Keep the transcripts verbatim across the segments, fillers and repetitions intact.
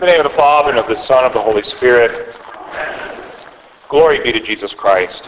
In the name of the Father, and of the Son, and of the Holy Spirit. Glory be to Jesus Christ.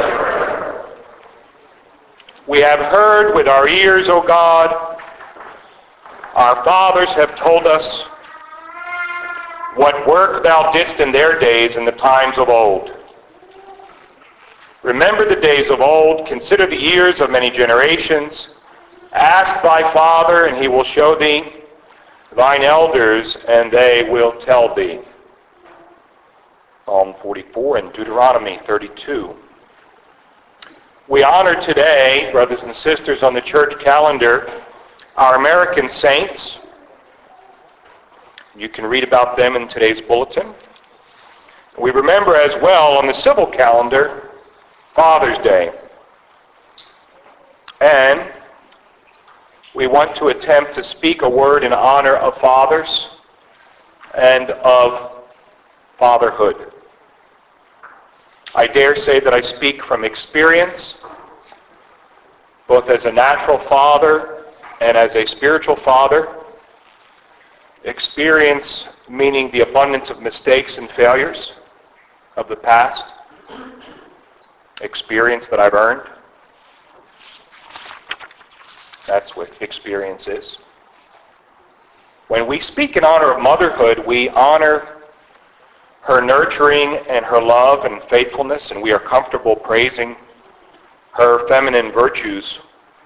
We have heard with our ears, O God. Our fathers have told us what work thou didst in their days in the times of old. Remember the days of old. Consider the years of many generations. Ask thy father, and he will show thee. Thine elders, and they will tell thee. Psalm forty-four and Deuteronomy thirty-two. We honor today, brothers and sisters, on the church calendar, our American saints. You can read about them in today's bulletin. We remember as well on the civil calendar, Father's Day. And we want to attempt to speak a word in honor of fathers and of fatherhood. I dare say that I speak from experience, both as a natural father and as a spiritual father. Experience meaning the abundance of mistakes and failures of the past. Experience that I've earned. That's what experience is. When we speak in honor of motherhood, we honor her nurturing and her love and faithfulness, and we are comfortable praising her feminine virtues.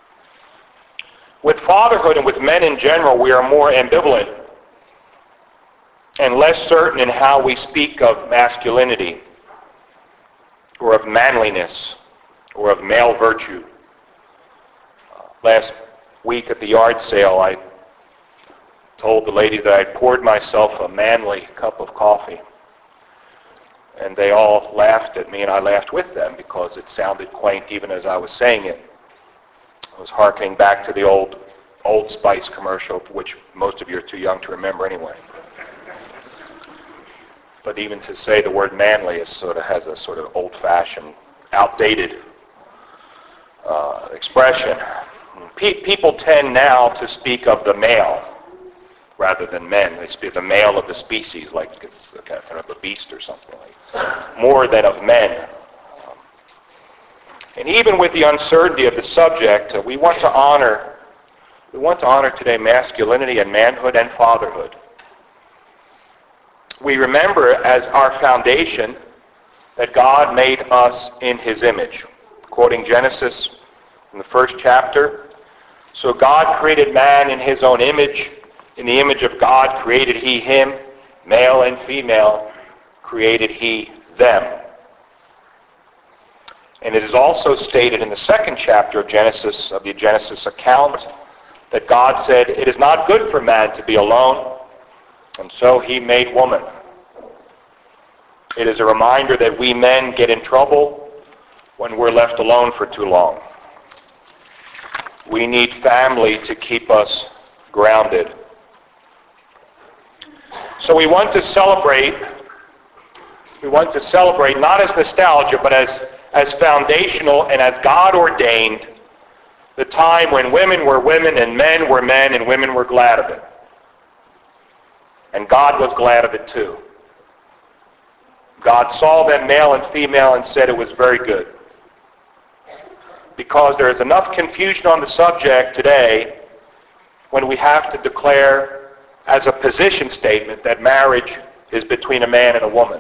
With fatherhood and with men in general, we are more ambivalent and less certain in how we speak of masculinity or of manliness or of male virtue. Uh, last week at the yard sale, I told the lady that I poured myself a manly cup of coffee. And they all laughed at me, and I laughed with them because it sounded quaint even as I was saying it. I was hearkening back to the old Old Spice commercial, which most of you are too young to remember anyway. But even to say the word manly is sort of has a sort of old-fashioned, outdated uh, expression. Pe- people tend now to speak of the male rather than men. They speak of the male of the species, like it's a kind of a beast or something like, more than of men. Um, and even with the uncertainty of the subject, uh, we want to honor, we want to honor today masculinity and manhood and fatherhood. We remember as our foundation that God made us in his image. Quoting Genesis in the first chapter, so God created man in his own image. In the image of God created he him, male and female created he them. And it is also stated in the second chapter of Genesis, of the Genesis account, that God said, it is not good for man to be alone, and so he made woman. It is a reminder that we men get in trouble when we're left alone for too long. We need family to keep us grounded. So we want to celebrate, we want to celebrate not as nostalgia, but as, as foundational and as God ordained, the time when women were women and men were men and women were glad of it. And God was glad of it too. God saw them male and female and said it was very good. Because there is enough confusion on the subject today when we have to declare as a position statement that marriage is between a man and a woman.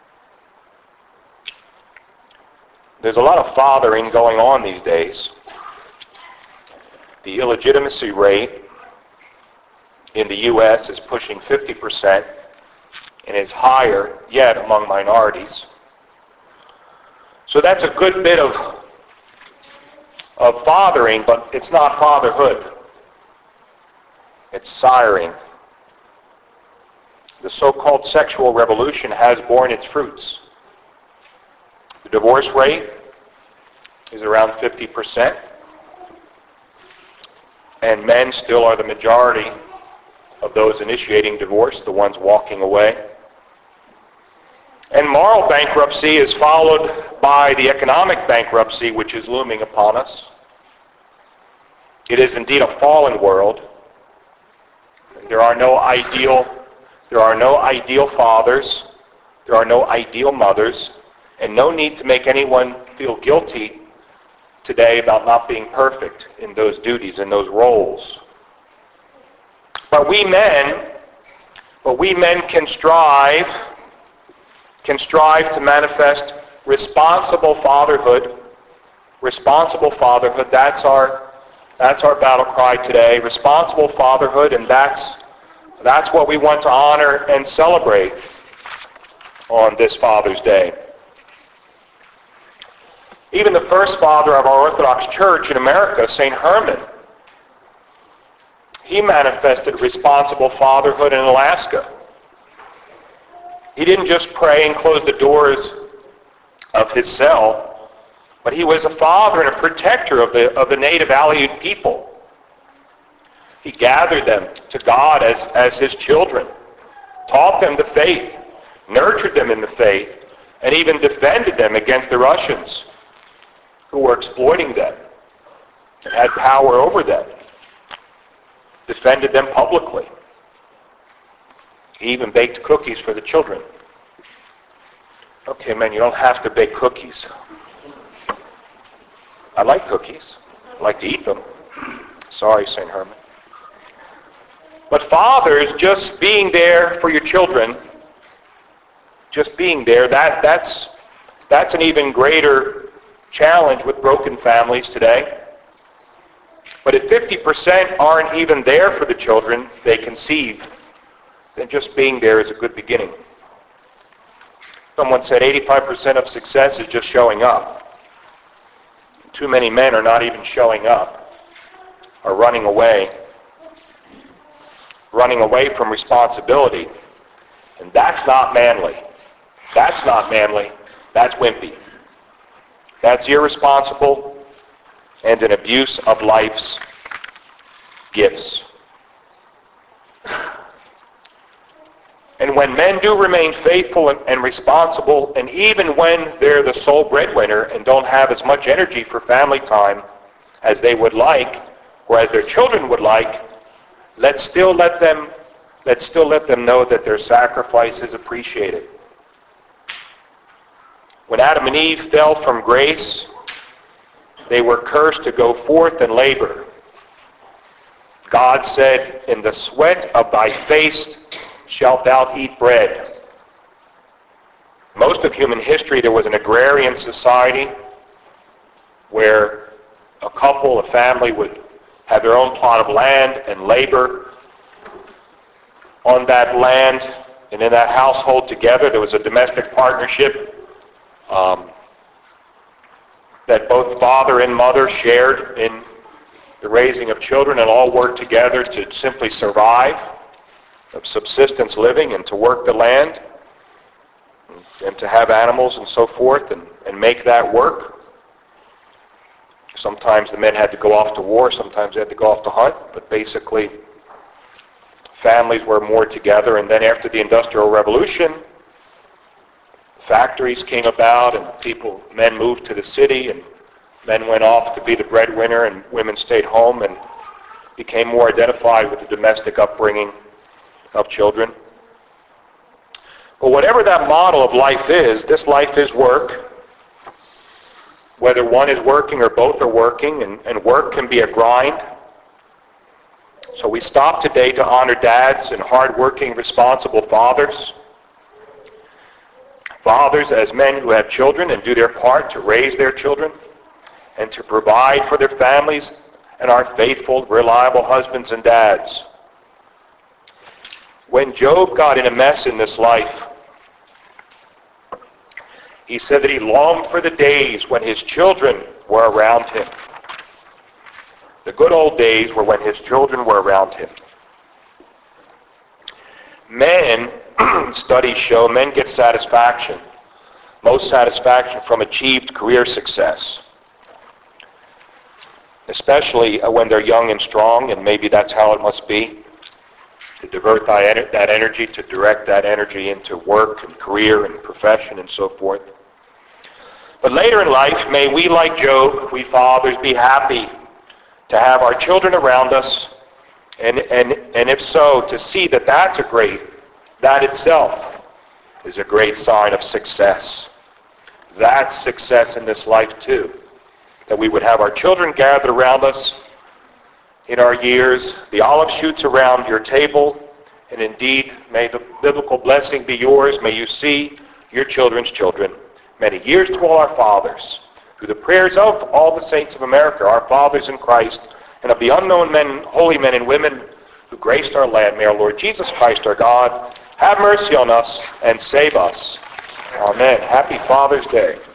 There's a lot of fathering going on these days. The illegitimacy rate in the U S is pushing fifty percent and is higher yet among minorities. So that's a good bit of of fathering, but it's not fatherhood. It's siring. The so-called sexual revolution has borne its fruits. The divorce rate is around fifty percent, and men still are the majority of those initiating divorce, the ones walking away. And moral bankruptcy is followed by the economic bankruptcy which is looming upon us. It is indeed a fallen world. There are no ideal There are no ideal fathers. There are no ideal mothers. And no need to make anyone feel guilty today about not being perfect in those duties and those roles. But we men, but we men can strive, can strive to manifest responsible fatherhood. Responsible fatherhood, that's our that's our battle cry today. Responsible fatherhood, and that's that's what we want to honor and celebrate on this Father's Day. Even the first father of our Orthodox Church in America, Saint Herman, he manifested responsible fatherhood in Alaska. He didn't just pray and close the doors of his cell, but he was a father and a protector of the, of the native Aleut people. He gathered them to God as, as his children, taught them the faith, nurtured them in the faith, and even defended them against the Russians who were exploiting them and had power over them. Defended them publicly. He even baked cookies for the children. Okay, man, you don't have to bake cookies. I like cookies. I like to eat them. Sorry, Saint Herman. But fathers, just being there for your children, just being there, that, that's, that's an even greater challenge with broken families today. But if fifty percent aren't even there for the children they conceive, then just being there is a good beginning. Someone said eighty-five percent of success is just showing up. Too many men are not even showing up, are running away, running away from responsibility. And that's not manly. That's not manly. That's wimpy. That's irresponsible and an abuse of life's gifts. And when men do remain faithful and, and responsible, and even when they're the sole breadwinner and don't have as much energy for family time as they would like, or as their children would like, let's still let them, let's still let them know that their sacrifice is appreciated. When Adam and Eve fell from grace, they were cursed to go forth and labor. God said, "In the sweat of thy face shalt thou eat bread." Most of human history, there was an agrarian society where a couple, a family would have their own plot of land and labor on that land, and in that household together there was a domestic partnership um, that both father and mother shared in the raising of children, and all worked together to simply survive, of subsistence living, and to work the land, and to have animals and so forth, and, and make that work. Sometimes the men had to go off to war, sometimes they had to go off to hunt, but basically families were more together. And then after the Industrial Revolution, factories came about, and people, men moved to the city, and men went off to be the breadwinner, and women stayed home and became more identified with the domestic upbringing of children. But whatever that model of life is, this life is work. Whether one is working or both are working, and, and work can be a grind. So we stop today to honor dads and hardworking, responsible fathers. Fathers as men who have children and do their part to raise their children and to provide for their families, and are faithful, reliable husbands and dads. When Job got in a mess in this life, he said that he longed for the days when his children were around him. The good old days were when his children were around him. Men, studies show, men get satisfaction, most satisfaction from achieved career success, especially when they're young and strong, and maybe that's how it must be, to divert that energy, to direct that energy into work and career and profession and so forth. But later in life, may we, like Job, we fathers, be happy to have our children around us, and, and, and if so, to see that that's a great That itself is a great sign of success. That's success in this life too. That we would have our children gathered around us in our years, the olive shoots around your table, and indeed, may the biblical blessing be yours. May you see your children's children. Many years to all our fathers, through the prayers of all the saints of America, our fathers in Christ, and of the unknown men, holy men and women who graced our land. May our Lord Jesus Christ, our God, have mercy on us and save us. Amen. Happy Father's Day.